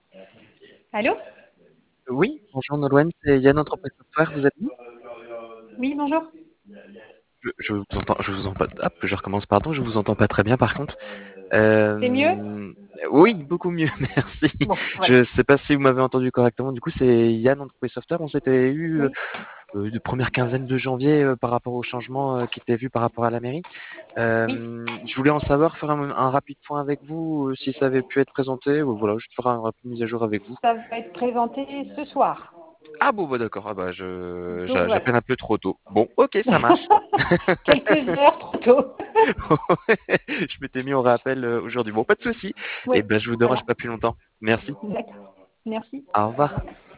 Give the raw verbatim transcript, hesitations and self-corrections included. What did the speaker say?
Allô? Oui, bonjour Nolwenn, c'est Yann Entreprise Software, vous êtes où? Oui, bonjour. Je, je vous entends, je vous entends pas, hop, je recommence, pardon, je vous entends pas très bien par contre. C'est mieux? Euh, oui, beaucoup mieux, merci. Bon, voilà. Je sais pas si vous m'avez entendu correctement, du coup c'est Yann Entreprise Software, on s'était eu euh, Oui, euh, de première quinzaine de janvier euh, par rapport au changement euh, qui était vu par rapport à la mairie. oui. Euh, je voulais en savoir, faire un, un rapide point avec vous, euh, si ça avait pu être présenté, ou voilà, juste faire un rapide mise à jour avec vous. Ça va être présenté ce soir. Ah bon, bah d'accord, ah bah je Donc j'a- voilà. j'appelle un peu trop tôt. Bon, ok, ça marche. Quelques heures trop tôt. Je m'étais mis en rappel euh, aujourd'hui. Bon, pas de souci. Oui, Et ben, je vous dérange voilà. pas plus longtemps. Merci. D'accord. Merci. Au revoir.